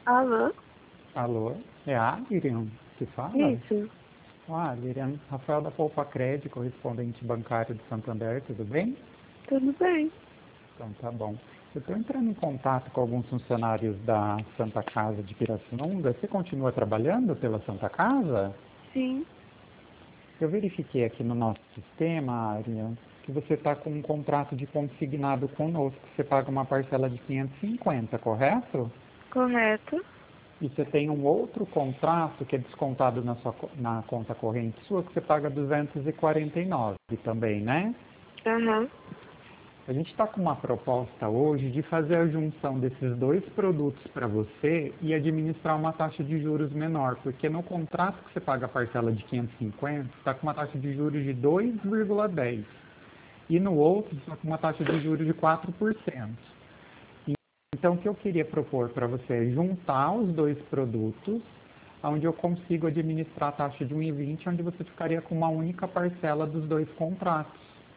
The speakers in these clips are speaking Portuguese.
Alô? Alô? É a Lirian que fala? Isso. Lirian, Rafael da Poupa Crédito, correspondente bancário de Santander, tudo bem? Tudo bem. Então tá bom. Eu estou entrando em contato com alguns funcionários da Santa Casa de Pirassununga. Você continua trabalhando pela Santa Casa? Sim. Eu verifiquei aqui no nosso sistema, Lirian, que você está com um contrato de consignado conosco. Você paga uma parcela de 550, correto? Correto. E você tem um outro contrato que é descontado na conta corrente sua, que você paga 249 também, né? Aham. A gente está com uma proposta hoje de fazer a junção desses dois produtos para você e administrar uma taxa de juros menor, porque no contrato que você paga a parcela de 550, está com uma taxa de juros de 2,10 e no outro está com uma taxa de juros de 4%. Então, o que eu queria propor para você é juntar os dois produtos, onde eu consigo administrar a taxa de 1,20, onde você ficaria com uma única parcela dos dois contratos.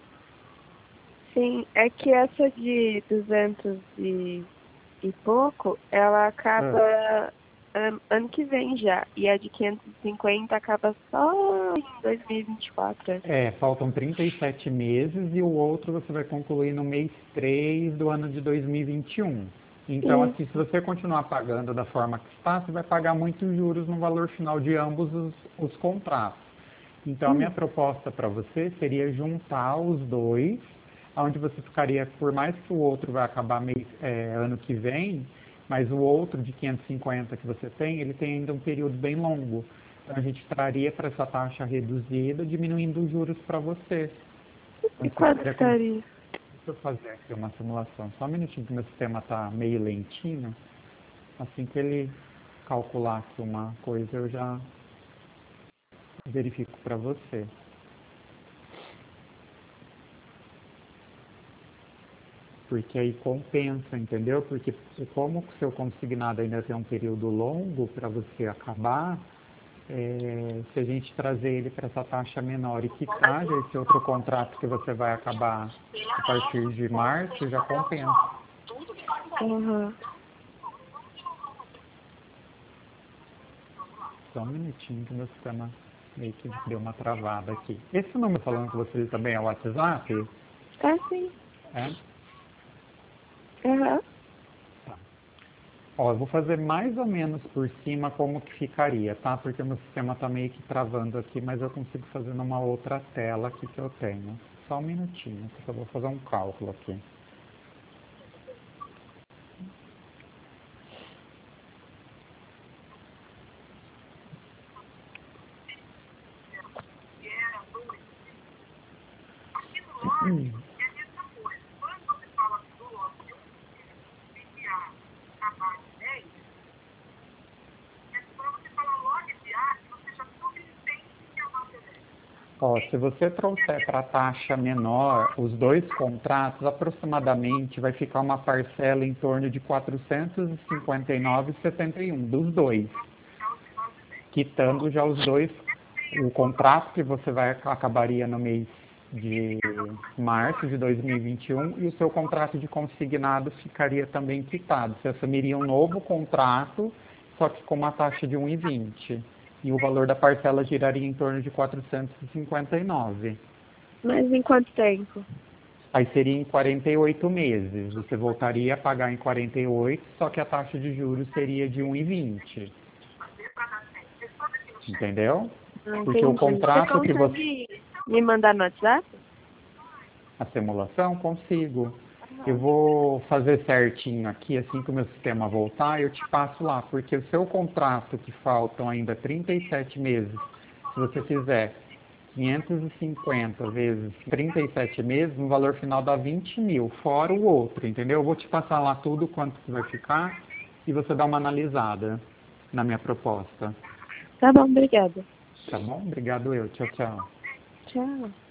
Sim, é que essa de 200 e pouco, ela acaba ano que vem já. E a de 550 acaba só em 2024. Faltam 37 meses e o outro você vai concluir no mês 3 do ano de 2021. Então, assim, se você continuar pagando da forma que está, você vai pagar muitos juros no valor final de ambos os contratos. Então, a minha proposta para você seria juntar os dois, onde você ficaria, por mais que o outro vai acabar ano que vem, mas o outro de 550 que você tem, ele tem ainda um período bem longo. Então, a gente traria para essa taxa reduzida, diminuindo os juros para você. E quanto estaria? Deixa eu fazer aqui uma simulação. Só um minutinho que meu sistema está meio lentinho. Assim que ele calcular aqui uma coisa, eu já verifico para você. Porque aí compensa, entendeu? Porque como o seu consignado ainda tem um período longo para você acabar, se a gente trazer ele para essa taxa menor e quitar já esse outro contrato que você vai acabar a partir de março, já compensa. Uhum. Só um minutinho que meu sistema meio que deu uma travada aqui. Esse número falando com você também é o WhatsApp? É sim. É? Aham. Tá. Ó, eu vou fazer mais ou menos por cima como que ficaria, tá? Porque meu sistema tá meio que travando aqui, mas eu consigo fazer numa outra tela aqui que eu tenho. Só um minutinho, que eu vou fazer um cálculo aqui. Ó, se você trouxer para a taxa menor os dois contratos, aproximadamente vai ficar uma parcela em torno de R$ 459,71 dos dois, quitando já os dois, o contrato que você vai acabaria no mês de março de 2021 e o seu contrato de consignado ficaria também quitado. Você assumiria um novo contrato, só que com uma taxa de 1,20. E o valor da parcela giraria em torno de 459. Mas em quanto tempo? Aí seria em 48 meses. Você voltaria a pagar em 48, só que a taxa de juros seria de 1,20. Entendeu? Não Porque o entendi. contrato que você... consegue me mandar no WhatsApp? A simulação, consigo. Eu vou fazer certinho aqui, assim que o meu sistema voltar, eu te passo lá, porque o seu contrato, que faltam ainda 37 meses, se você fizer 550 vezes 37 meses, no valor final dá 20 mil, fora o outro, entendeu? Eu vou te passar lá tudo, quanto que vai ficar, e você dá uma analisada na minha proposta. Tá bom, obrigada. Tá bom? Obrigado eu. Tchau, tchau. Tchau.